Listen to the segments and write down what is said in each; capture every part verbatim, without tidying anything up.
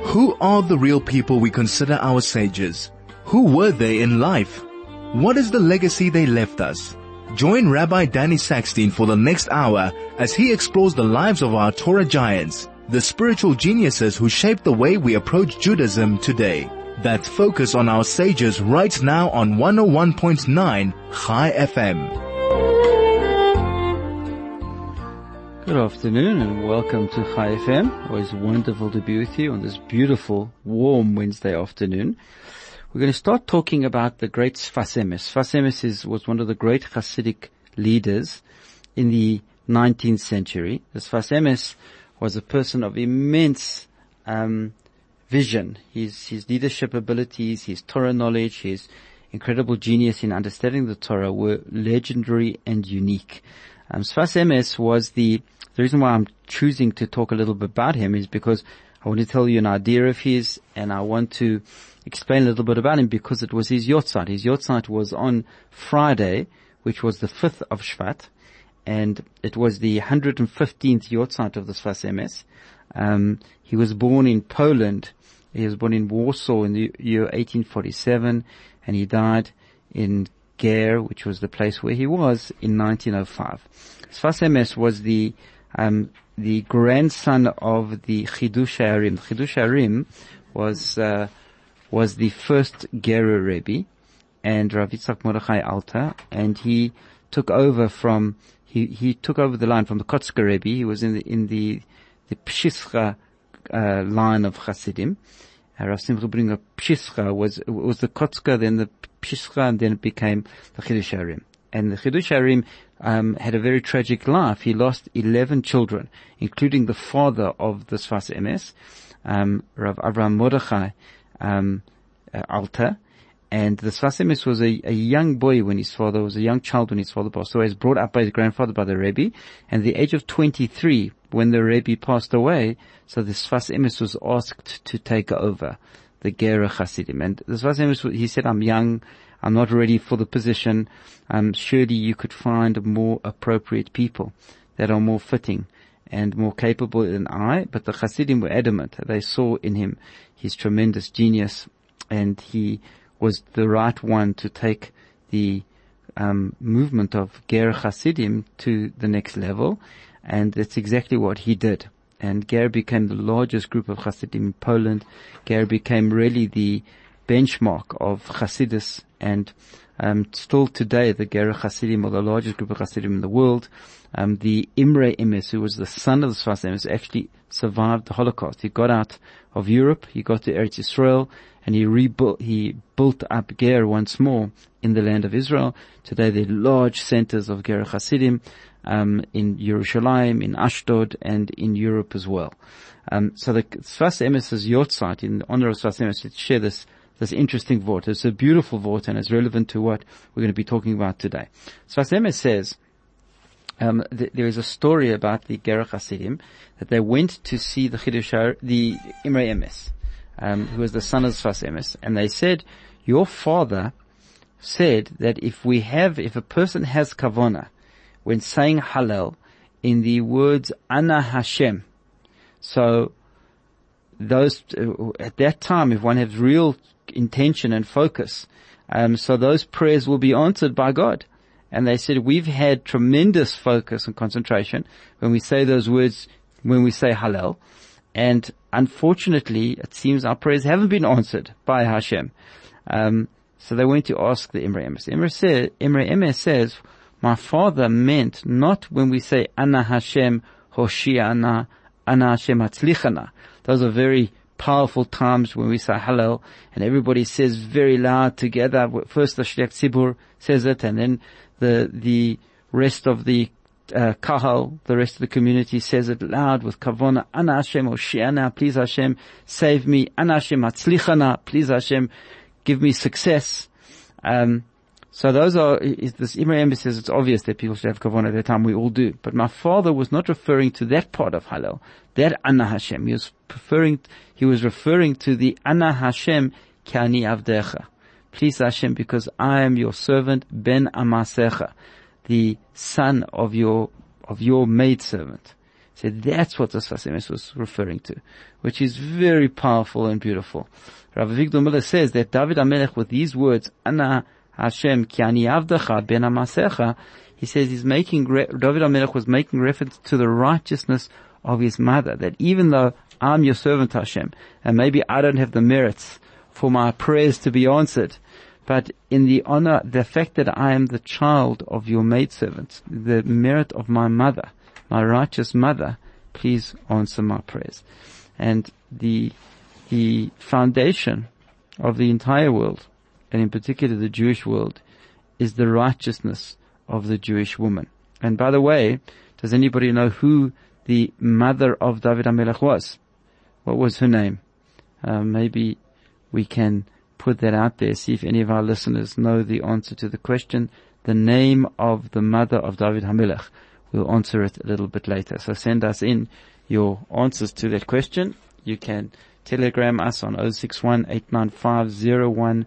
Who are the real people we consider our sages? Who were they in life? What is the legacy they left us? Join Rabbi Danny Sackstein for the next hour as he explores the lives of our Torah giants, the spiritual geniuses who shaped the way we approach Judaism today. That's Focus on Our Sages right now on one oh one point nine Chai F M. Good afternoon and welcome to Chai F M. Always wonderful to be with you on this beautiful, warm Wednesday afternoon. We're going to start talking about the great Sfas Emes. Sfas Emes is, was one of the great Hasidic leaders in the nineteenth century. The Sfas Emes was a person of immense um, vision. His, his leadership abilities, his Torah knowledge, his incredible genius in understanding the Torah were legendary and unique. Um, Sfas Emes was the, the reason why I'm choosing to talk a little bit about him is because I want to tell you an idea of his, and I want to explain a little bit about him because it was his Yortzeit. His Yortzeit was on Friday, which was the fifth of Shvat, and it was the one hundred fifteenth Yortzeit of the Sfas Emes. Um, he was born in Poland. He was born in Warsaw in the year eighteen forty-seven, and he died in Ger, which was the place where he was, in nineteen oh five. Sfas Emes was the um, the grandson of the Chidush HaArim. Chidush HaArim was uh, was the first Gerer Rebbe, and Rav Yitzchak Mordechai Alter, and he took over from he he took over the line from the Kotzker Rebbe. He was in the in the the Pshischa uh, line of Hasidim. Uh, Rav Simcha Bringer Pshischa was was the Kotzker, then the Pshischa, and then it became the Chidush HaArim. And the Chidush HaArim um, had a very tragic life. He lost eleven children, including the father of the Sfas Emes, um, Rav Avraham Mordechai um, uh, Alter. And the Sfas Emes was a, a young boy when his father was a young child when his father passed away. He was brought up by his grandfather, by the Rebbe. And at the age of twenty-three, when the Rebbe passed away, so the Sfas Emes was asked to take over the Gerer Hasidim. And the Sfas Emes, he said, I'm young, I'm not ready for the position. Um, surely you could find more appropriate people that are more fitting and more capable than I. But the Hasidim were adamant. They saw in him his tremendous genius, and he was the right one to take the um, movement of Gerer Hasidim to the next level. And that's exactly what he did. And Ger became the largest group of Hasidim in Poland. Ger became really the benchmark of Hasidus, and um, still today the Gerer Hasidim are the largest group of Hasidim in the world. Um, the Imre Emes, who was the son of the Sfas Emes, actually survived the Holocaust. He got out of Europe, he got to Eretz Yisrael, and he rebuilt, he built up Ger once more in the land of Israel. Today there are large centers of Gerer Hasidim um, in Yerushalayim, in Ashdod, and in Europe as well. Um, so the Sfas Emes' Yortzeit, in honor of Sfas Emes, let's share this this interesting vort. It's a beautiful vort, and it's relevant to what we're going to be talking about today. Sfas Emes says um, th- there is a story about the Gerer Hasidim that they went to see the Chidush, the Imre Emes, um, who was the son of Sfas Emes, and they said, your father said that if we have, if a person has kavana when saying Hallel in the words Ana Hashem, so those uh, at that time, if one has real intention and focus, um, so those prayers will be answered by God. And they said we've had tremendous focus and concentration when we say those words, when we say Hallel, and unfortunately, it seems our prayers haven't been answered by Hashem. Um, so they went to ask the Imre Emes. Imre, say, Imre Emes says, my father meant not when we say Ana Hashem Hoshiana, Ana Hashem Hatzlichana. Those are very powerful times when we say Hallel, and everybody says very loud together. First the Shliach Tzibur says it, and then the the rest of the uh, Kahal, the rest of the community says it loud with Kavona. Ana Hashem Hoshiana, please Hashem save me. Ana Hashem Hatzlichana, please Hashem give me success. Um, so those are, is this Imre Emes says it's obvious that people should have Kavona at that time. We all do. But my father was not referring to that part of Hallel, that Ana Hashem. He was referring, he was referring to the Ana Hashem ki ani avdecha. Please Hashem, because I am your servant, ben amasecha, the son of your, of your maidservant. So that's what the Sfas Emes was referring to, which is very powerful and beautiful. Rav Avigdor Miller says that David HaMelech, with these words, Ana Hashem ki ani avdecha ben amasecha, he says he's making, David HaMelech was making reference to the righteousness of his mother, that even though I'm your servant Hashem, and maybe I don't have the merits for my prayers to be answered, but in the honor, the fact that I am the child of your maidservant, the merit of my mother, my righteous mother, please answer my prayers. And the, the foundation of the entire world, and in particular the Jewish world, is the righteousness of the Jewish woman. And by the way, does anybody know who the mother of David HaMelech was? What was her name? Uh, maybe we can put that out there, see if any of our listeners know the answer to the question. The name of the mother of David HaMelech. We'll answer it a little bit later. So send us in your answers to that question. You can telegram us on zero six one, eight nine five, zero one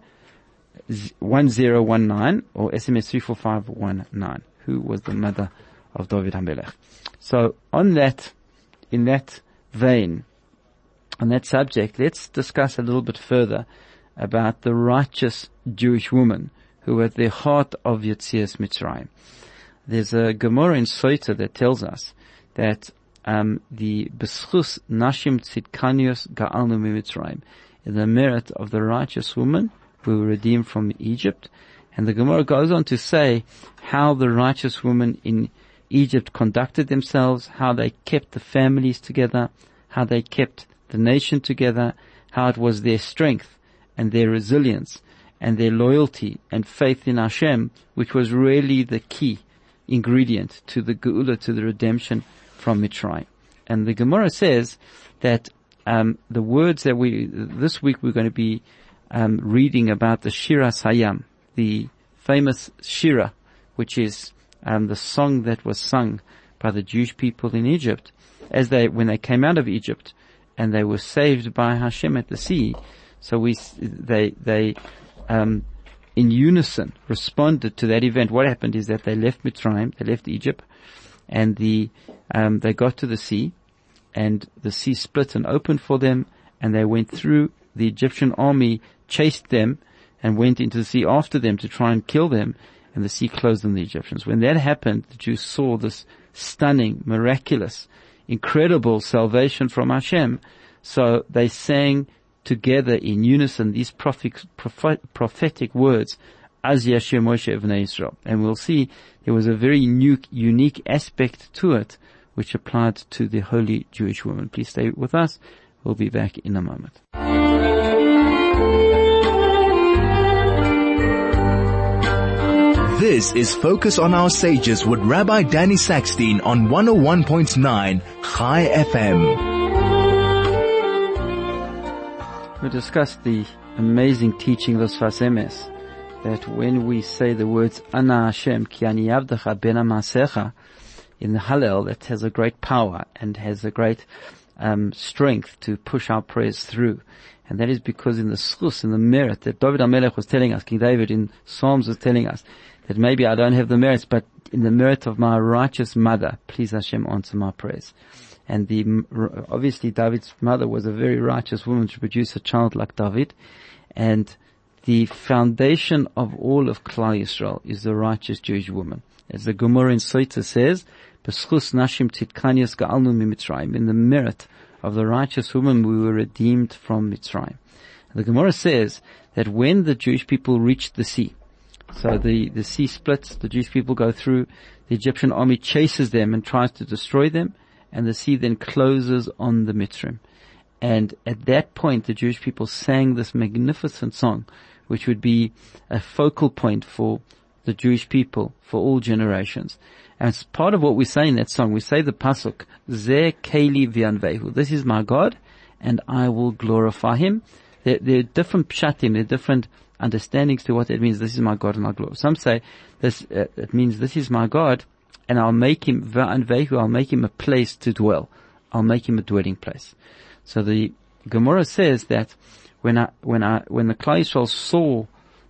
one zero one nine or S M S three four five one nine. Who was the mother of David HaMelech? So on that, in that vein, on that subject, let's discuss a little bit further about the righteous Jewish woman who at the heart of Yetzias Mitzrayim. There's a Gemara in Soita that tells us that um, the B'schus Nashim Tzidkanios Ga'alnu Mitzrayim, in the merit of the righteous woman who were redeemed from Egypt. And the Gemara goes on to say how the righteous women in Egypt conducted themselves, how they kept the families together, how they kept the nation together, how it was their strength and their resilience and their loyalty and faith in Hashem, which was really the key ingredient to the Geula, to the redemption from Mitzrayim. And the Gemara says that um, the words that we, this week we're going to be um, reading about the Shiras Hayam, the famous Shira, which is um, the song that was sung by the Jewish people in Egypt as they, when they came out of Egypt and they were saved by Hashem at the sea. So we, they, they, um, in unison responded to that event. What happened is that they left Mitzrayim, they left Egypt, and the, um, they got to the sea, and the sea split and opened for them, and they went through. The Egyptian army chased them and went into the sea after them to try and kill them, and the sea closed on the Egyptians. When that happened, the Jews saw this stunning, miraculous, incredible salvation from Hashem. So they sang together in unison these prophetic, prophetic words, Az Yashir Moshe Evnei Israel. And we'll see there was a very new, unique aspect to it which applied to the holy Jewish woman. Please stay with us. We'll be back in a moment. This is Focus on Our Sages with Rabbi Danny Sackstein on one oh one point nine Chai F M. We discussed the amazing teaching of the Sfas Emes, that when we say the words Ana Hashem ki ani avdecha ben amasecha in the Hallel, that has a great power and has a great um, strength to push our prayers through. And that is because in the schus, in the merit that David HaMelech was telling us, King David in Psalms was telling us, that maybe I don't have the merits, but in the merit of my righteous mother, please Hashem answer my prayers. And the, obviously David's mother was a very righteous woman to produce a child like David. And the foundation of all of Klal Yisrael is the righteous Jewish woman. As the Gemara in Soita says, B'schus nashim tzidkanios ga'alnu miMitzrayim, in the merit of the righteous woman we were redeemed from Mitzrayim. And the Gemara says that when the Jewish people reached the sea, so the, the sea splits, the Jewish people go through, the Egyptian army chases them and tries to destroy them, and the sea then closes on the Mitzrayim. And at that point, the Jewish people sang this magnificent song, which would be a focal point for the Jewish people for all generations. And it's part of what we say in that song. We say the pasuk, Zeh Keli V'Yanvehu. This is my God, and I will glorify Him. There, there are different pshatim, there are different understandings to what it means. This is my God, and I'll glorify. Some say this, uh, it means this is my God, and I'll make Him V'Yanvehu. I'll make Him a place to dwell. I'll make Him a dwelling place. So the Gemara says that when I, when I, when the Klal Yisrael saw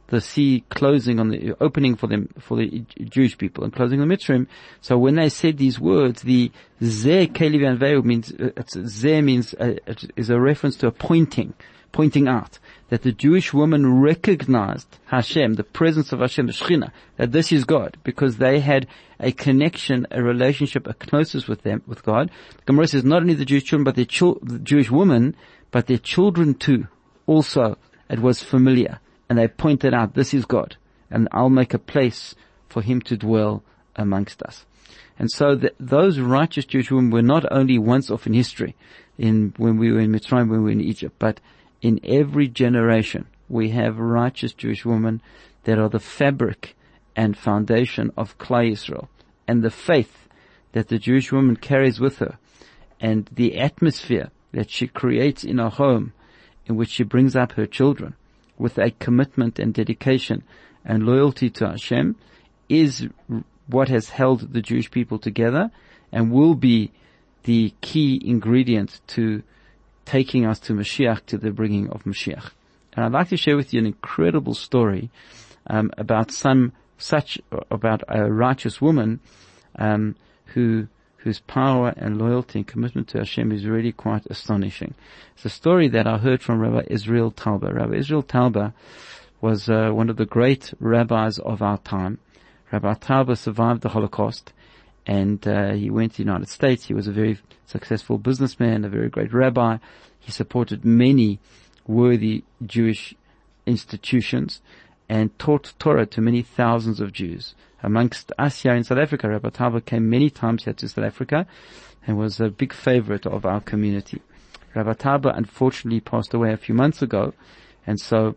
the sea closing on the, opening for them, for the Jewish people and closing the Mitzrayim. So when they said these words, the Zeh Keli V'Anveu means, uh, it's, Zeh means, uh, it is a reference to a pointing, pointing out that the Jewish woman recognized Hashem, the presence of Hashem, the Shekhinah, that this is God, because they had a connection, a relationship, a closeness with them, with God. The Gemara says not only the Jewish children, but their chil- the Jewish woman, but their children too. Also, it was familiar. And they pointed out, this is God, and I'll make a place for Him to dwell amongst us. And so the, those righteous Jewish women were not only once off in history, in when we were in Mitzrayim, when we were in Egypt, but in every generation we have righteous Jewish women that are the fabric and foundation of Klal Yisrael, and the faith that the Jewish woman carries with her, and the atmosphere that she creates in her home, in which she brings up her children, with a commitment and dedication and loyalty to Hashem, is what has held the Jewish people together and will be the key ingredient to taking us to Mashiach, to the bringing of Mashiach. And I'd like to share with you an incredible story um, about some such about a righteous woman um, who whose power and loyalty and commitment to Hashem is really quite astonishing. It's a story that I heard from Rabbi Israel Talber. Rabbi Israel Talber was uh, one of the great rabbis of our time. Rabbi Talber survived the Holocaust, and uh, he went to the United States. He was a very successful businessman, a very great rabbi. He supported many worthy Jewish institutions and taught Torah to many thousands of Jews. Amongst us here in South Africa, Rabbi Talber came many times here to South Africa and was a big favorite of our community. Rabbi Talber unfortunately passed away a few months ago, and so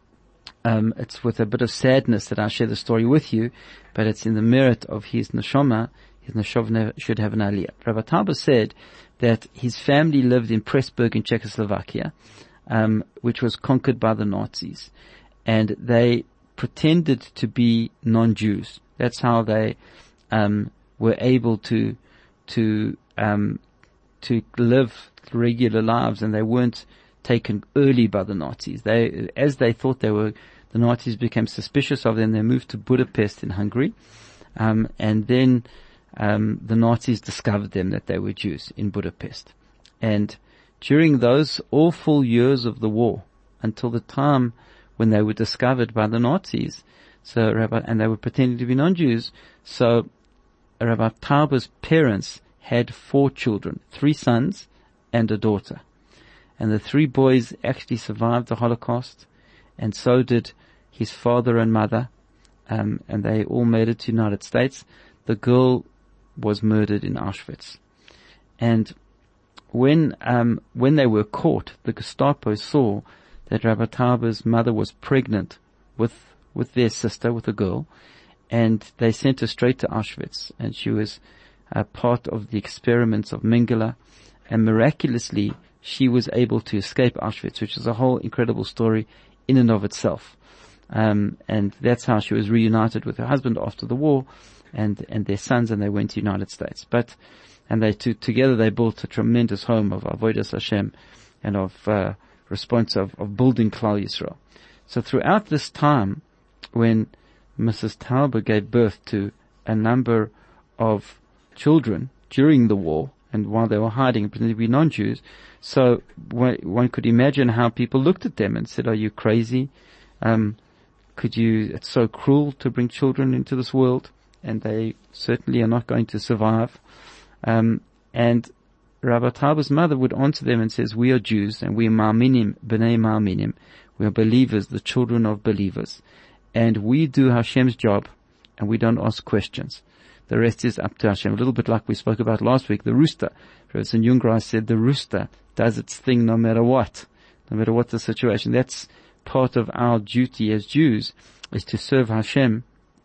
um, it's with a bit of sadness that I share the story with you, but it's in the merit of his neshama. His neshama should have an aliyah. Rabbi Talber said that his family lived in Pressburg in Czechoslovakia, um, which was conquered by the Nazis, and they pretended to be non-Jews. That's how they um, were able to to um, to live regular lives, and they weren't taken early by the Nazis. They, as they thought they were, the Nazis became suspicious of them. They moved to Budapest in Hungary, um, and then um, the Nazis discovered them that they were Jews in Budapest. And during those awful years of the war, until the time when they were discovered by the Nazis, so Rabbi, and they were pretending to be non-Jews. So Rabbi Talber's parents had four children, three sons and a daughter. And the three boys actually survived the Holocaust, and so did his father and mother, um, and they all made it to the United States. The girl was murdered in Auschwitz. And when, um, when they were caught, the Gestapo saw that Rabbi Talber's mother was pregnant with with their sister, with a girl, and they sent her straight to Auschwitz, and she was uh, part of the experiments of Mengele, and miraculously she was able to escape Auschwitz, which is a whole incredible story in and of itself. Um, and that's how she was reunited with her husband after the war, and and their sons, and they went to the United States. But and they two, together they built a tremendous home of Avodas Hashem and of uh, response of, of building Klal Yisrael. So throughout this time, when Missus Talber gave birth to a number of children during the war, and while they were hiding and pretending to be non-Jews, so one, one could imagine how people looked at them and said, "Are you crazy? Um, could you? It's so cruel to bring children into this world, and they certainly are not going to survive." Um, and Rabbi Talber's mother would answer them and says, "We are Jews, and we are Ma'aminim, B'nai Ma'aminim. We are believers, the children of believers. And we do Hashem's job, and we don't ask questions. The rest is up to Hashem." A little bit like we spoke about last week, the rooster. Professor Jungreis said the rooster does its thing no matter what, no matter what the situation. That's part of our duty as Jews, is to serve Hashem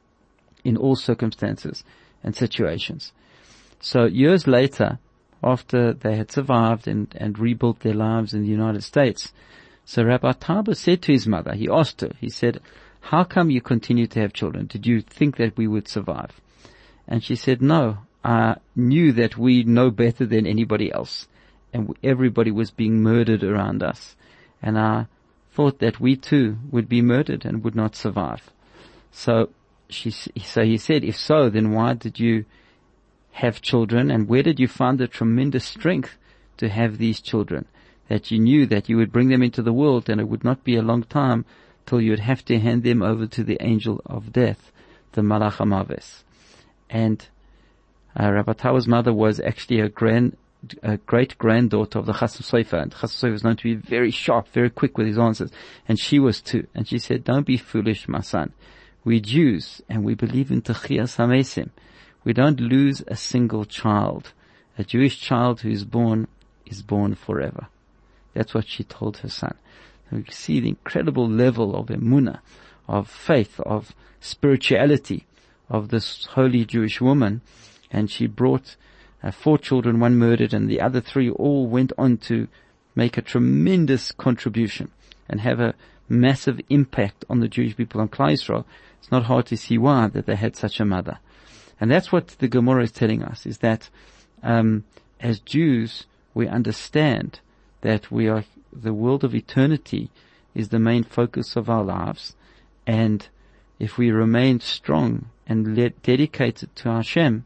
in all circumstances and situations. So years later, after they had survived and, and rebuilt their lives in the United States, so Rabbi Talber said to his mother, he asked her, he said, "How come you continue to have children? Did you think that we would survive?" And she said, "No, I knew that we know better than anybody else, and everybody was being murdered around us. And I thought that we too would be murdered and would not survive. So she, so he said, if so, then why did you have children, and where did you find the tremendous strength to have these children? That you knew that you would bring them into the world, and it would not be a long time till you would have to hand them over to the angel of death, the Malach HaMaves. And uh, Rabbi Tawa's mother was actually a grand, a great granddaughter of the Chasam Sofer, and Chasam Sofer was known to be very sharp, very quick with his answers, and she was too. And she said, don't be foolish, my son. We're Jews, and we believe in Techiyas HaMesim. We don't lose a single child. A Jewish child who is born is born forever. That's what she told her son. And we see the incredible level of emunah, of faith, of spirituality of this holy Jewish woman. And she brought uh, four children, one murdered, and the other three all went on to make a tremendous contribution and have a massive impact on the Jewish people on Klal Yisrael. It's not hard to see why that they had such a mother. And that's what the Gemara is telling us, is that um, as Jews, we understand that we are, the world of eternity is the main focus of our lives. And if we remain strong and let, dedicated to Hashem,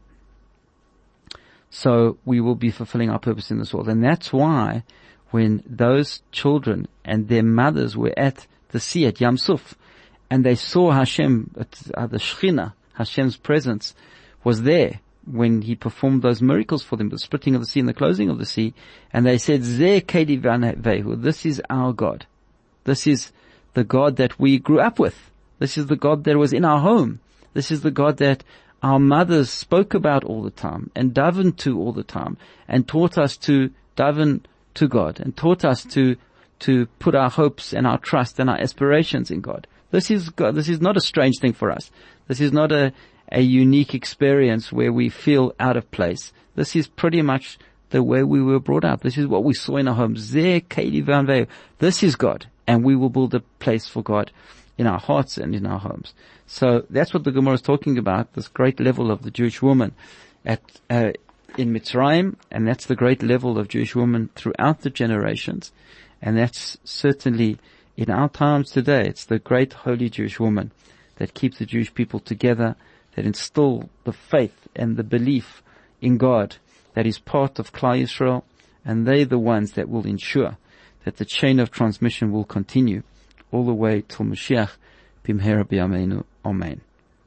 so we will be fulfilling our purpose in this world. And that's why when those children and their mothers were at the sea at Yam Suf, and they saw Hashem, uh, the Shekhinah, Hashem's presence, was there when he performed those miracles for them, the splitting of the sea and the closing of the sea, and they said, Zeh Kedi Vehu, this is our God. This is the God that we grew up with. This is the God that was in our home. This is the God that our mothers spoke about all the time and davened to all the time and taught us to daven to God and taught us to, to put our hopes and our trust and our aspirations in God. This is God. This is not a strange thing for us. This is not a a unique experience where we feel out of place. This is pretty much the way we were brought up. This is what we saw in our homes. This is God, and we will build a place for God in our hearts and in our homes. So that's what the Gemara is talking about, this great level of the Jewish woman at uh, in Mitzrayim, and that's the great level of Jewish women throughout the generations. And that's certainly in our times today. It's the great holy Jewish woman that keeps the Jewish people together, that instill the faith and the belief in God that is part of Klal Yisrael, and they're the ones that will ensure that the chain of transmission will continue all the way till Mashiach b'mehera b'yameinu. Amen.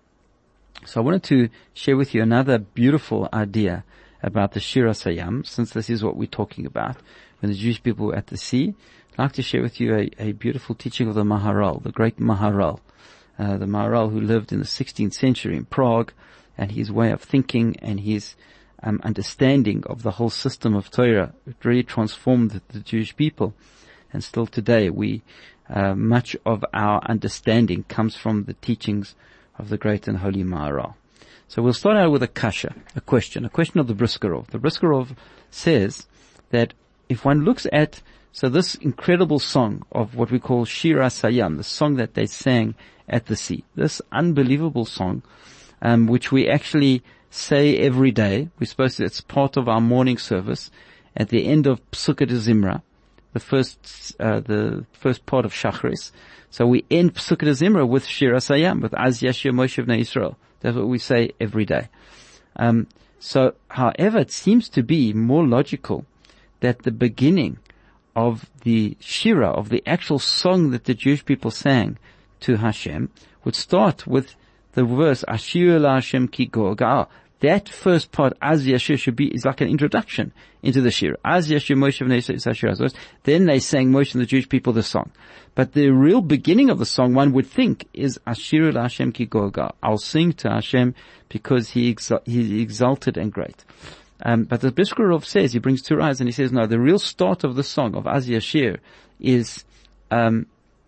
So I wanted to share with you another beautiful idea about the Shiras Hayam, since this is what we're talking about. When the Jewish people were at the sea, I'd like to share with you a, a beautiful teaching of the Maharal, the great Maharal. Uh, the Maharal who lived in the sixteenth century in Prague, and his way of thinking and his um, understanding of the whole system of Torah, it really transformed the, the Jewish people. And still today, we uh, much of our understanding comes from the teachings of the great and holy Maharal. So we'll start out with a kasha, a question, a question of the Briskerov. The Briskerov says that if one looks at so this incredible song of what we call Shiras Hayam, the song that they sang at the sea, this unbelievable song, um, which we actually say every day. We're supposed to, it's part of our morning service at the end of Psukkah de Zimra, the first, uh, the first part of Shachris. So we end Psukkah de Zimra with Shiras Hayam, with Az Yashir Moshe Bnei Yisrael. That's what we say every day. Um, so, however, it seems to be more logical that the beginning of the Shira, of the actual song that the Jewish people sang to Hashem, would start with the verse, Ashir la Hashem ki go ga'al. That first part, Az Yashir, should be, is like an introduction into the Shira. Az Yashir Moshe Bnei Yisrael. Then they sang Moshe and the Jewish people the song. But the real beginning of the song, one would think, is Ashir la Hashem ki go ga'al. I'll sing to Hashem because he exal- he's exalted and great. Um, but the Briskerov says, he brings two eyes and he says, no, the real start of the song of Az Yashir is, um,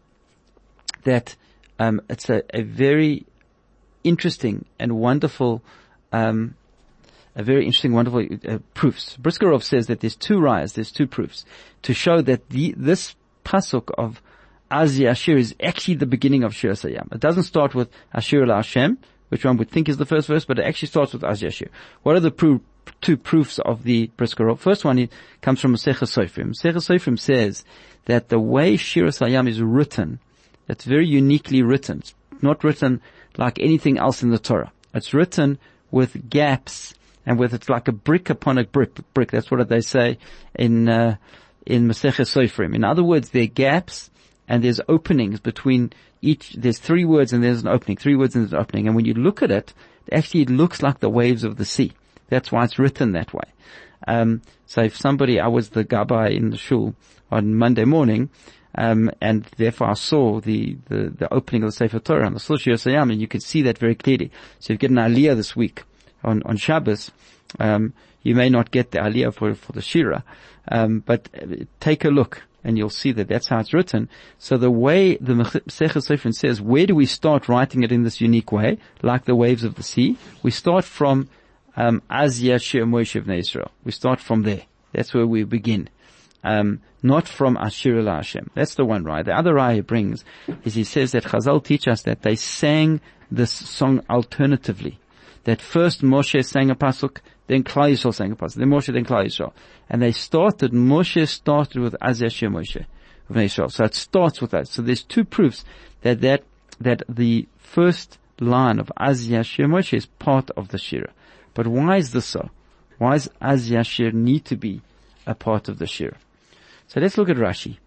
that, um, it's a, a very interesting and wonderful, um, a very interesting, wonderful, uh, proofs. Briskerov says that there's two rayas, there's two proofs to show that the, this pasuk of Az Yashir is actually the beginning of Shiras Hayam. It doesn't start with Ashir la Hashem, which one would think is the first verse, but it actually starts with Az Yashir. What are the pro- two proofs of the Brisker Rov. First one it comes from Maseches Sofrim. Maseches Sofrim says that the way Shiras Hayam is written, it's very uniquely written. It's not written like anything else in the Torah. It's written with gaps and with, it's like a brick upon a brick. brick. That's what they say in, uh, in Maseches Sofrim. In other words, there are gaps and there's openings between each, there's three words and there's an opening, three words and there's an opening. And when you look at it, actually it looks like the waves of the sea. That's why it's written that way. Um, so if somebody, I was the gabbai in the shul on Monday morning, Um, and therefore I saw the, the, the opening of the Sefer Torah on the Sul Shiras Hayam, and you could see that very clearly. So if you get an Aliyah this week on, on Shabbos, um, you may not get the Aliyah for, for the Shira, um, but take a look and you'll see that that's how it's written. So the way the Maseches Sofrim says, where do we start writing it in this unique way, like the waves of the sea? We start from, um, Az Yashir Moshe Bnei Yisrael. We start from there. That's where we begin. Um, not from Ashir el Hashem. That's the one raya. The other raya he brings is he says that Chazal teach us that they sang this song alternatively. That first Moshe sang a pasuk, then Klal Yisrael sang a pasuk, then Moshe, then Klal Yisrael. And they started, Moshe started with Az Yashir Moshe of Israel. So it starts with that. So there's two proofs that that, that the first line of Az Yashir Moshe is part of the Shira. But why is this so? Why does Az Yashir need to be a part of the Shira? So let's look at Rashi.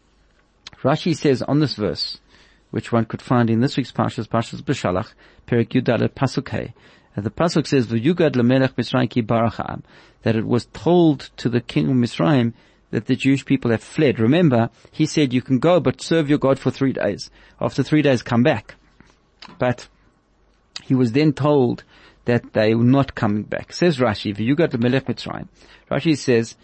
Rashi says on this verse, which one could find in this week's Parshas, Parshas B'Shalach, Perek Yudal Pasuk Hey, and the Pasuk says, V'yugad l'melech Mitzrayim ki barach ha'am, that it was told to the king of Mitzrayim that the Jewish people have fled. Remember, he said, you can go, but serve your God for three days. After three days, come back. But he was then told that they were not coming back. Says Rashi, V'yugad l'melech Mitzrayim. Rashi says,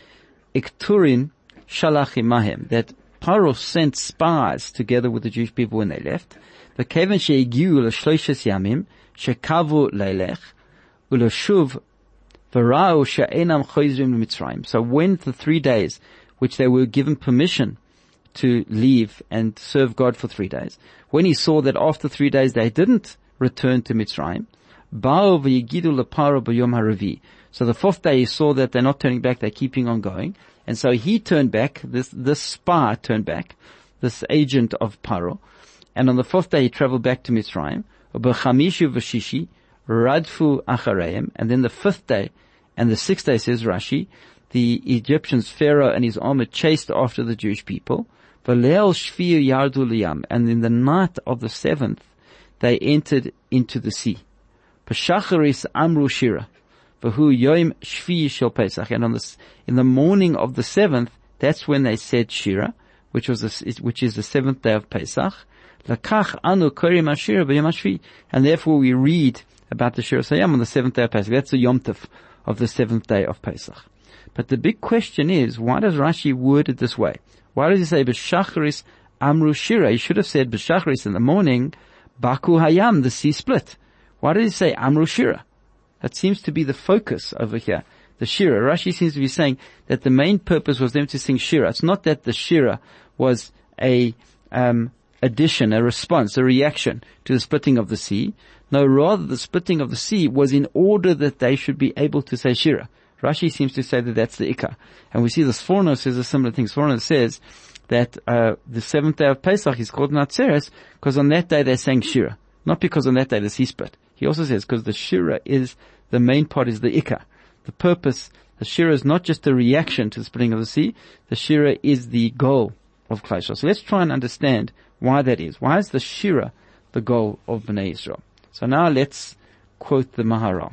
Ikturin Shalach imahem, that Paro sent spies together with the Jewish people when they left. V'keven she'egiu l'shloishes yamim, she'kavu leilech, u'l'shuv v'ra'u she'enam choizrim l'Mitzrayim. So when the three days, which they were given permission to leave and serve God for three days, when he saw that after three days they didn't return to Mitzrayim, ba'u v'yigidu l'paro b'yom ha'revi. So the fourth day he saw that they're not turning back, they're keeping on going. And so he turned back, this, this spy turned back, this agent of Paro. And on the fourth day he traveled back to Mitzrayim. B'chamishu v'shishi, radfu achareim. And then the fifth day and the sixth day, says Rashi, the Egyptians, Pharaoh and his army chased after the Jewish people. V'leil shviu yardu liyam. And in the night of the seventh, they entered into the sea. B'shacharis amru shira. V'hu yoim shvi shel Pesach, and on this, in the morning of the seventh, that's when they said Shira, which was the, which is the seventh day of Pesach. Lakach anu korim Shira b'yom shvi, and therefore we read about the Shiras Hayam on the seventh day of Pesach. That's the Yom Tov of the seventh day of Pesach. But the big question is, why does Rashi word it this way? Why does he say b'shacharis amru Shira? He should have said b'shacharis in the morning, Baku Hayam, the sea split. Why did he say amru Shira? That seems to be the focus over here. The Shira. Rashi seems to be saying that the main purpose was them to sing Shira. It's not that the Shira was a, um, addition, a response, a reaction to the splitting of the sea. No, rather the splitting of the sea was in order that they should be able to say Shira. Rashi seems to say that that's the Ikar. And we see the Sforno says a similar thing. Sforno says that, uh, the seventh day of Pesach is called Natzeres because on that day they sang Shira. Not because on that day the sea split. He also says because the Shira is, the main part is the Ikar. The purpose, the Shira is not just a reaction to the splitting of the sea. The Shira is the goal of Klal Yisrael. So let's try and understand why that is. Why is the Shira the goal of Bnei Yisrael? So now let's quote the Maharal.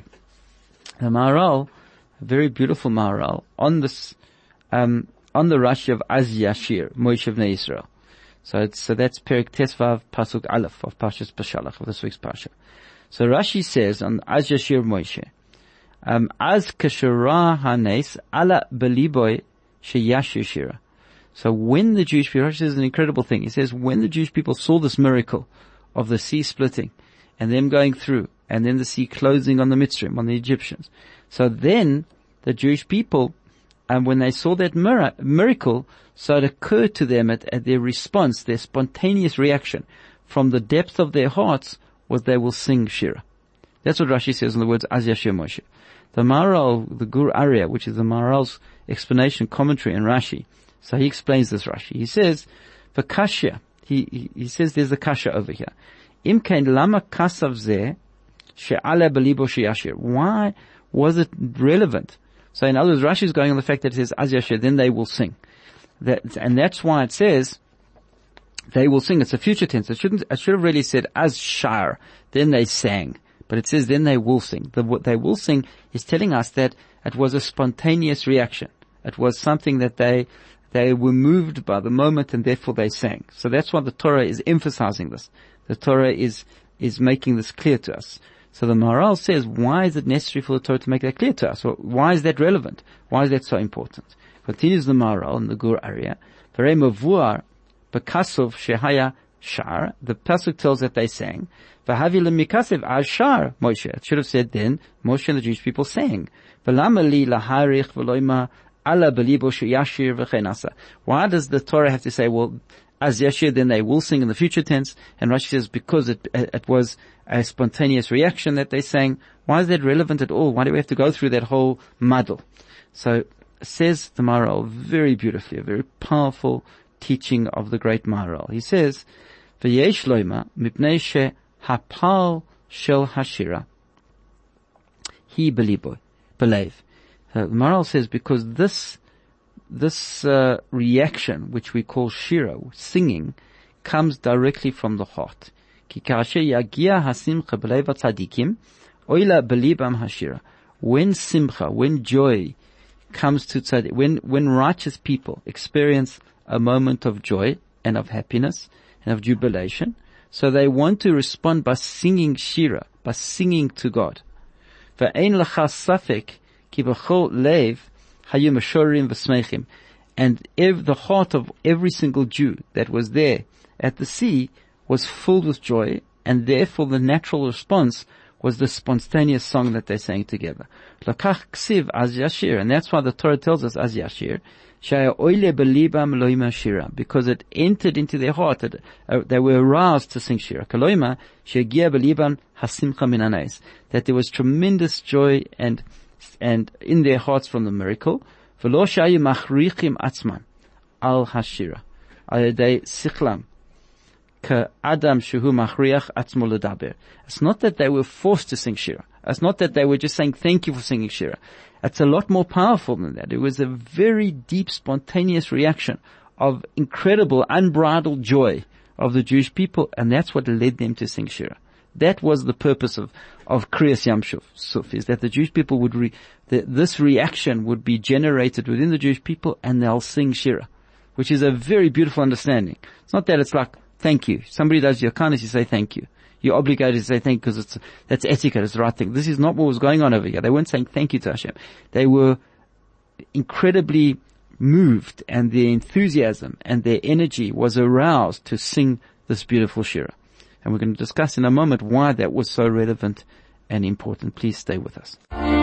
The Maharal, a very beautiful Maharal, on this, um, on the Rashi of Az Yashir, Moshe Bnei Yisrael. So it's, so that's Perek Tesvav Pasuk Aleph of Parshas B'Shalach, of this week's Parsha. So Rashi says on Az Yashir Moshe, um, Az Kashara Hanes Ala Beliboy Sheyashir Shira. So when the Jewish people, Rashi says an incredible thing. He says when the Jewish people saw this miracle of the sea splitting and them going through and then the sea closing on the Mitzrayim, on the Egyptians. So then the Jewish people, and um, when they saw that mir- miracle, so it occurred to them at, at their response, their spontaneous reaction from the depth of their hearts was they will sing Shira. That's what Rashi says in the words Az Yashir Moshe. The Maharal, the Gur Arya, which is the Maharal's explanation, commentary in Rashi. So he explains this Rashi. He says, for Kasha, he, he, he says there's a Kasha over here. Im kain lama kasav zeh she'ala belibo sheyashir. Why was it relevant? So in other words, Rashi is going on the fact that it says az yashir, then they will sing. That, and that's why it says they will sing. It's a future tense. It shouldn't, it should have really said az shar, then they sang. But it says then they will sing. The, what they will sing is telling us that it was a spontaneous reaction. It was something that they, they were moved by the moment and therefore they sang. So that's why the Torah is emphasizing this. The Torah is, is making this clear to us. So the Maharal says, why is it necessary for the Torah to make that clear to us? Or why is that relevant? Why is that so important? Continues the Maharal in the Gur Arya. V'rei mavuar b'kasov shehaya shar. The pasuk tells that they sang. V'havi lemikasev az shar Moshe. It should have said then, Moshe and the Jewish people sang. V'lama li laharich v'loima ala belibo sheyashir v'chenasa. Why does the Torah have to say, well, as yashir, then they will sing in the future tense? And Rashi says, because it, it was a spontaneous reaction that they sang. Why is that relevant at all? Why do we have to go through that whole muddle? So, says the Maharal very beautifully, a very powerful teaching of the great Maharal. He says, V'yesh loima mipnei she hapal shel hashira hi belibo, believe. The Maharal says, because this, this, uh, reaction, which we call shira, singing, comes directly from the heart. Ki kasher yagia hasimcha b'leiv tzadikim, oila belibam hashira. When simcha, when joy comes to tzaddik, when, when righteous people experience a moment of joy and of happiness and of jubilation, so they want to respond by singing shira, by singing to God. V'ein lecha safek ki b'chol leiv hayu meshorim v'smeichim. And ev, the heart of every single Jew that was there at the sea was filled with joy, and therefore the natural response was the spontaneous song that they sang together. Lakach ksiv az yashir, and that's why the Torah tells us az yashir, shaya oile belibam loima shira, because it entered into their heart, that uh, they were aroused to sing shira. Kaloima shegia belibam hasimcha min hanais, that there was tremendous joy and and in their hearts from the miracle. V'lo shayu machrichim atzman al hashira, ayadei sichlam. Adam shuhu machriach atzmo ledaber. It's not that they were forced to sing shira. It's not that they were just saying thank you for singing shira. It's a lot more powerful than that. It was a very deep, spontaneous reaction of incredible, unbridled joy of the Jewish people, and that's what led them to sing shira. That was the purpose of of Kriyas Yam Suf, is that the Jewish people would re, that this reaction would be generated within the Jewish people, and they'll sing shira, which is a very beautiful understanding. It's not that it's like thank you. Somebody does your kindness, you say thank you. You're obligated to say thank you because it's, that's etiquette, it's the right thing. This is not what was going on over here. They weren't saying thank you to Hashem. They were incredibly moved, and their enthusiasm and their energy was aroused to sing this beautiful shira. And we're going to discuss in a moment why that was so relevant and important. Please stay with us.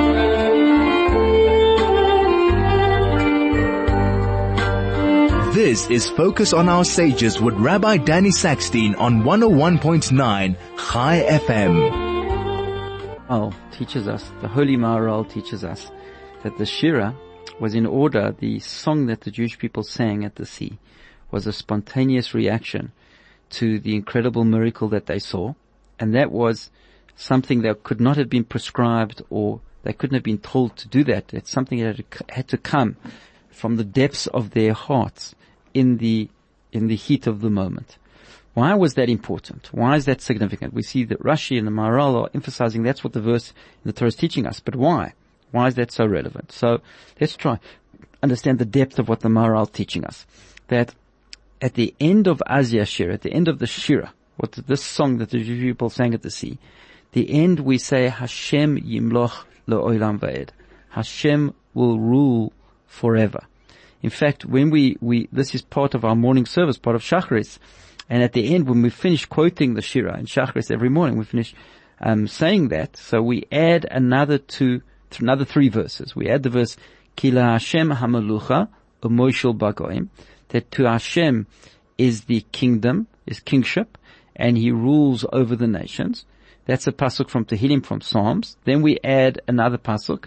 This is Focus on Our Sages with Rabbi Danny Sackstein on one oh one point nine Chai F M. Maharal teaches us, the Holy Maharal teaches us, that the Shira was in order, the song that the Jewish people sang at the sea was a spontaneous reaction to the incredible miracle that they saw, and that was something that could not have been prescribed, or they couldn't have been told to do that. It's something that had to come from the depths of their hearts in the, in the heat of the moment. Why was that important? Why is that significant? We see that Rashi and the Maharal are emphasizing that's what the verse in the Torah is teaching us. But why? Why is that so relevant? So let's try understand the depth of what the Maharal is teaching us. That at the end of Az Yashir, at the end of the Shira, what this song that the Jewish people sang at the sea, the end we say Hashem Yimloch Le'olam Va'ed. Hashem will rule forever. In fact, when we, we, this is part of our morning service, part of Shacharis, and at the end, when we finish quoting the Shira in Shacharis every morning, we finish, um, saying that, so we add another two, another three verses. We add the verse, Ki la Hashem hamalucha u'moshel bagoim, that to Hashem is the kingdom, is kingship, and He rules over the nations. That's a pasuk from Tehillim, from Psalms. Then we add another pasuk,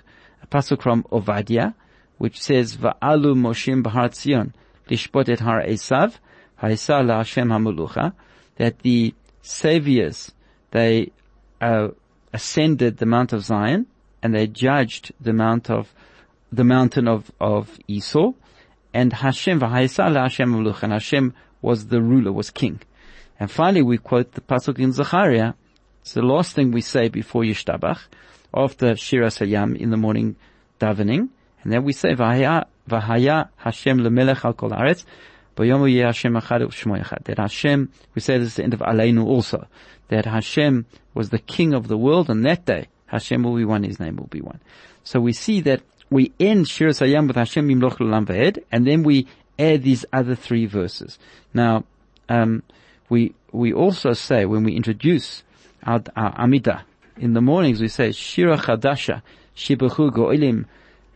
a pasuk from Ovadia, which says, Va'alu Moshim Bahar Tzion, Lishpot et Har Esav, Ha'isa La Hashem HaMelucha, that the saviors, they uh, ascended the Mount of Zion, and they judged the mount of, the mountain of, of Esau, and Hashem, V'Ha'isa La Hashem HaMelucha, and Hashem was the ruler, was king. And finally we quote the pasuk in Zechariah. It's the last thing we say before Yishtabach, after Shiras Hayam in the morning davening. And then we say, V'haya, V'haya Hashem lemelech al kol haaretz, B'yomu yeh Hashem echad u'shmo echad. That Hashem, we say this at the end of Aleinu also, that Hashem was the king of the world, and that day Hashem will be one, His name will be one. So we see that we end Shiras Hayam with Hashem yimloch l'olam v'ed, and then we add these other three verses. Now, um, we, we also say, when we introduce our, our Amidah, in the mornings we say, Shira Chadasha, Shibachu Go'elim,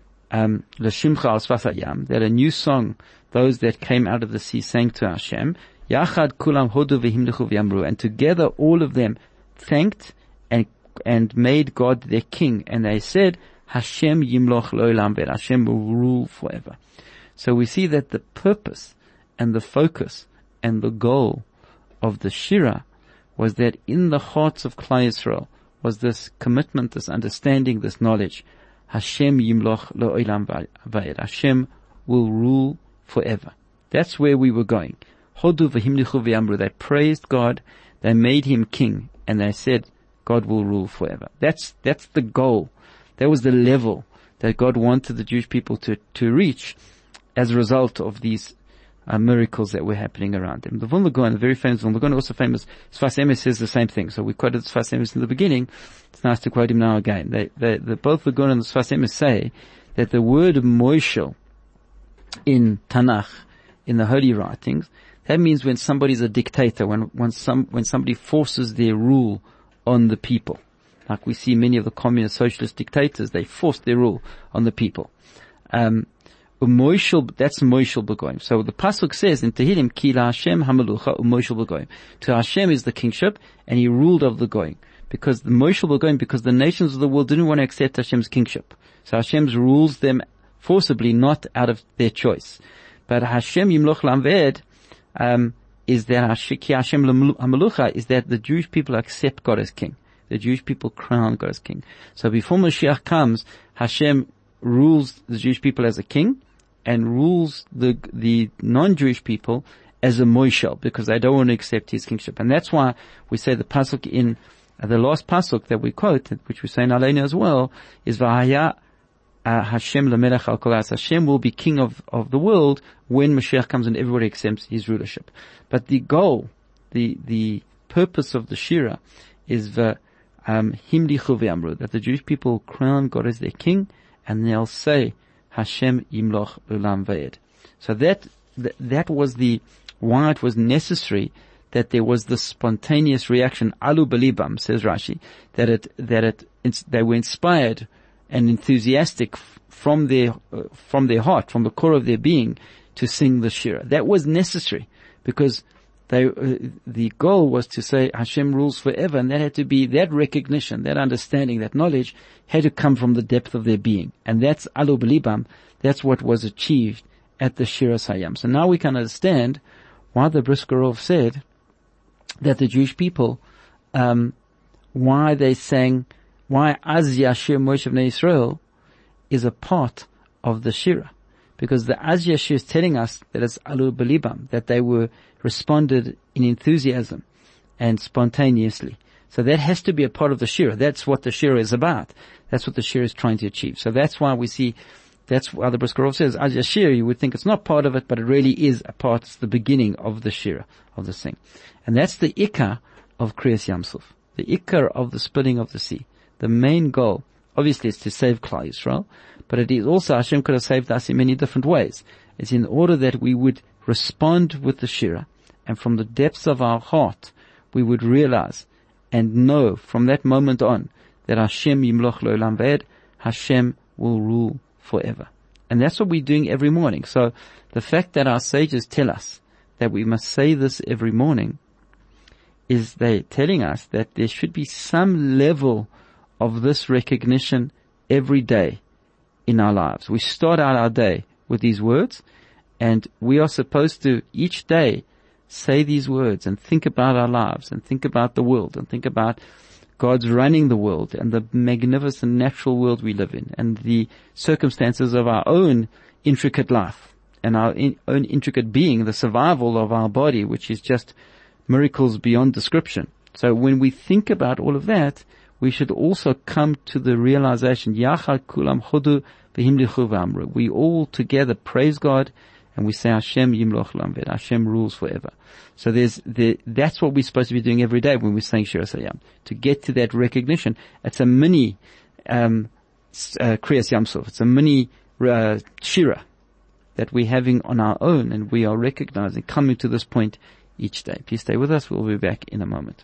um, L'shimcha al Sfas Hayam, that a new song, those that came out of the sea sang to Hashem, Yachad Kulam Hodu V'himlechu V'yamru, and together all of them thanked and, and made God their king, and they said, Hashem Yimloch Lo'olam V'ed, Hashem will rule forever. So we see that the purpose and the focus and the goal of the Shira was that in the hearts of Klal Yisrael was this commitment, this understanding, this knowledge. Hashem Yimloch Lo'olam V'ed. Hashem will rule forever. That's where we were going. Hodu v'himlichu v'yamru. They praised God, they made Him king, and they said, God will rule forever. That's, that's the goal. That was the level that God wanted the Jewish people to, to reach as a result of these Uh, miracles that were happening around them. The Vilna Gaon, the very famous Vilna Gaon, also famous Sfas Emes, says the same thing. So we quoted Sfas Emes in the beginning. It's nice to quote him now again. They, they, the, both the Gaon and the Sfas Emes say that the word Moishel in Tanakh, in the holy writings, that means when somebody's a dictator, when, when some, when somebody forces their rule on the people. Like we see many of the communist socialist dictators, they force their rule on the people. Um, Umoishel, that's Moishel B'goyim. So the pasuk says in Tehillim, Ki la Hashem hamelucha umoishel B'goyim. To Hashem is the kingship, and He ruled of the goyim. Because the Moishel B'goyim, because the nations of the world didn't want to accept Hashem's kingship. So Hashem rules them forcibly, not out of their choice. But Hashem yimloch l'olam v'ed, um, is that Ki Hashem hamelucha, is that the Jewish people accept God as king. The Jewish people crown God as king. So before Mashiach comes, Hashem rules the Jewish people as a king, and rules the the non-Jewish people as a Moishel, because they don't want to accept His kingship. And that's why we say the pasuk in uh, the last pasuk that we quote, which we say in Aleinu as well, is V'haya uh, Hashem lemelech al kol haaretz. Hashem will be king of of the world when Mashiach comes and everybody accepts His rulership. But the goal, the the purpose of the Shira is the um, himlichu v'yamru, that the Jewish people crown God as their king, and they'll say, Hashem yimloch l'olam v'ed. So that, that, that was the, why it was necessary that there was this spontaneous reaction, alu belibam, says Rashi, that it, that it, they were inspired and enthusiastic from their, uh, from their heart, from the core of their being, to sing the Shira. That was necessary, because they, uh, the goal was to say Hashem rules forever, and that had to be, that recognition, that understanding, that knowledge had to come from the depth of their being. And that's alu belibam, that's what was achieved at the Shiras Hayam. So now we can understand why the Brisker Rov said that the Jewish people, um, why they sang, why Az Yashir Moshe Bnei Yisrael is a part of the Shira. Because the Az Yashir is telling us that it's alu belibam, that they were responded in enthusiasm and spontaneously. So that has to be a part of the Shira. That's what the Shira is about. That's what the Shira is trying to achieve. So that's why we see, that's why the Brisker Rov says, Az Yashir, you would think it's not part of it, but it really is a part, it's the beginning of the Shira, of the thing. And that's the Ikar of Kriyas Yamsuf, the Ikar of the splitting of the sea. The main goal, obviously, is to save Klal Yisrael, but it is also, Hashem could have saved us in many different ways. It's in order that we would respond with the Shira, and from the depths of our heart, we would realize and know from that moment on that Hashem yimloch l'olam v'ed, Hashem will rule forever. And that's what we're doing every morning. So the fact that our sages tell us that we must say this every morning is they telling us that there should be some level of this recognition every day in our lives. We start out our day with these words, and we are supposed to each day say these words and think about our lives and think about the world and think about God's running the world and the magnificent natural world we live in and the circumstances of our own intricate life and our in, own intricate being, the survival of our body, which is just miracles beyond description. So when we think about all of that, we should also come to the realization, Yachad kulam chodu v'himlichu v'amru. We all together praise God and we say, Hashem yimloch olam v'ed. Hashem rules forever. So there's the, that's what we're supposed to be doing every day when we're saying Shir Hasayam. To get to that recognition, it's a mini, um, uh, Kriyas Yamsuf. It's a mini, uh, Shira that we're having on our own, and we are recognizing, coming to this point each day. Please stay with us. We'll be back in a moment.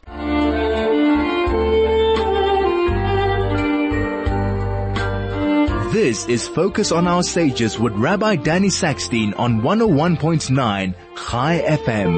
This is Focus on Our Sages with Rabbi Danny Sackstein on one oh one point nine Chai F M.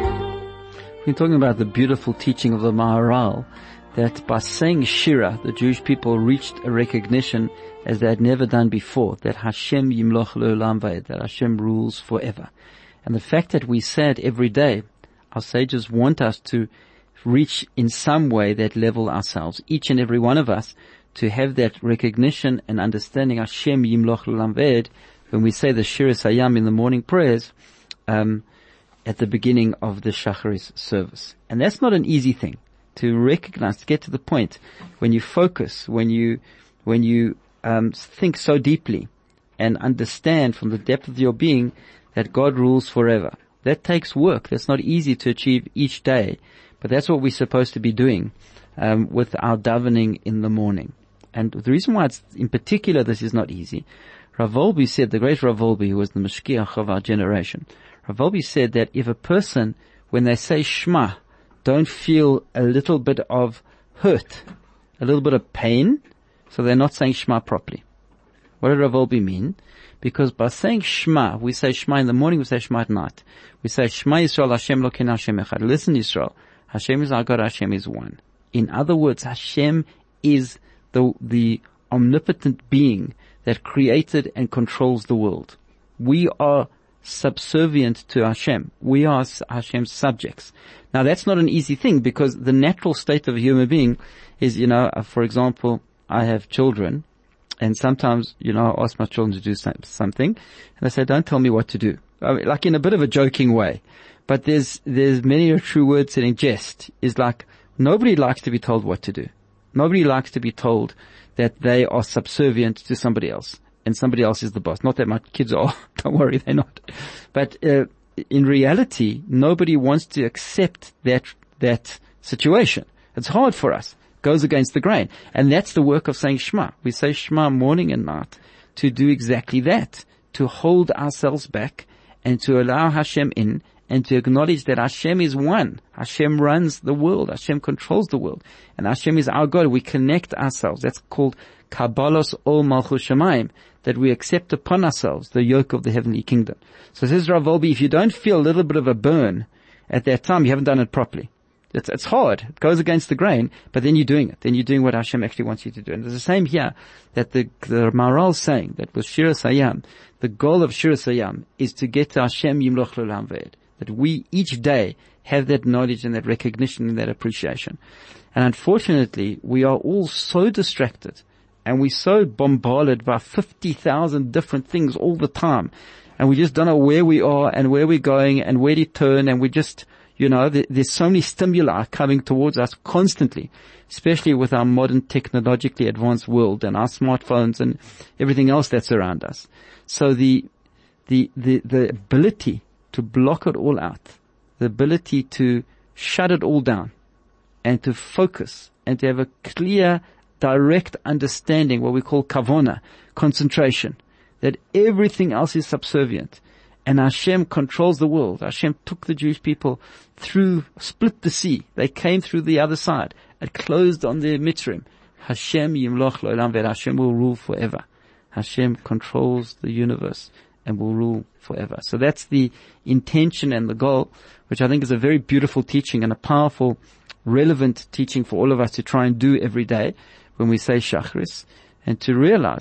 We're talking about the beautiful teaching of the Maharal, that by saying Shira, the Jewish people reached a recognition as they had never done before, that Hashem yimloch le'olam va'ed, that Hashem rules forever. And the fact that we say it every day, our sages want us to reach in some way that level ourselves, each and every one of us, to have that recognition and understanding Hashem yimloch le'olam va'ed when we say the Shir Hasayam in the morning prayers, um, at the beginning of the Shacharis service. And that's not an easy thing to recognize, to get to the point when you focus, when you, when you, um, think so deeply and understand from the depth of your being that God rules forever. That takes work. That's not easy to achieve each day, but that's what we're supposed to be doing, um, with our davening in the morning. And the reason why it's, in particular, this is not easy, Rav Wolbe said, the great Rav Wolbe, who was the Mashkiach of our generation, Rav Wolbe said that if a person, when they say Shema, don't feel a little bit of hurt, a little bit of pain, so they're not saying Shema properly. What did Rav Wolbe mean? Because by saying Shema, we say Shema in the morning, we say Shema at night. We say Shema Yisrael, Hashem Elokeinu Hashem Echad. Listen Yisrael, Hashem is our God, Hashem is one. In other words, Hashem is the, the omnipotent being that created and controls the world. We are subservient to Hashem. We are Hashem's subjects. Now that's not an easy thing, because the natural state of a human being is, you know, uh, for example, I have children, and sometimes, you know, I ask my children to do something, and they say, don't tell me what to do. I mean, like in a bit of a joking way. But there's, there's many a true word said in jest, is like, nobody likes to be told what to do. Nobody likes to be told that they are subservient to somebody else, and somebody else is the boss. Not that my kids are, don't worry, they're not. But, uh, in reality, nobody wants to accept that, that situation. It's hard for us. It goes against the grain. And that's the work of saying Shema. We say Shema morning and night to do exactly that, to hold ourselves back and to allow Hashem in, and to acknowledge that Hashem is one. Hashem runs the world. Hashem controls the world. And Hashem is our God. We connect ourselves. That's called Kabbalos Ol Malchus Shamayim, that we accept upon ourselves the yoke of the heavenly kingdom. So says Rav Wolbe, if you don't feel a little bit of a burn at that time, you haven't done it properly. It's, it's hard. It goes against the grain, but then you're doing it. Then you're doing what Hashem actually wants you to do. And it's the same here, that the, the Maharal is saying that with Shir Hasayam, the goal of Shir Hasayam is to get to Hashem Yimloch Le'olam Va'ed. That we each day have that knowledge and that recognition and that appreciation. And unfortunately, we are all so distracted and we're so bombarded by fifty thousand different things all the time. And we just don't know where we are and where we're going and where to turn. And we just, you know, there, there's so many stimuli coming towards us constantly, especially with our modern technologically advanced world and our smartphones and everything else that's around us. So the, the, the, the ability to block it all out, the ability to shut it all down and to focus and to have a clear, direct understanding, what we call kavona, concentration, that everything else is subservient and Hashem controls the world. Hashem took the Jewish people through, split the sea. They came through the other side. It closed on the Mitzrayim. Hashem yimloch le'olam va'ed. Hashem will rule forever. Hashem controls the universe and will rule forever. So that's the intention and the goal, which I think is a very beautiful teaching and a powerful, relevant teaching for all of us to try and do every day when we say Shacharis, and to realize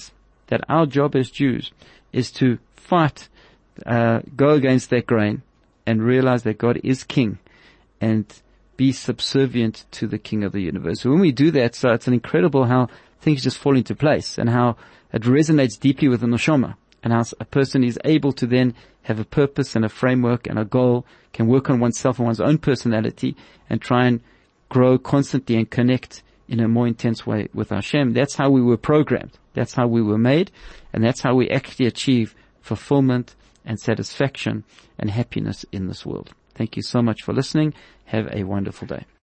that our job as Jews is to fight, uh, go against that grain and realize that God is King and be subservient to the King of the universe. So when we do that, so it's an incredible how things just fall into place and how it resonates deeply with the neshama, and how a person is able to then have a purpose and a framework and a goal, can work on oneself and one's own personality and try and grow constantly and connect in a more intense way with Hashem. That's how we were programmed. That's how we were made. And that's how we actually achieve fulfillment and satisfaction and happiness in this world. Thank you so much for listening. Have a wonderful day.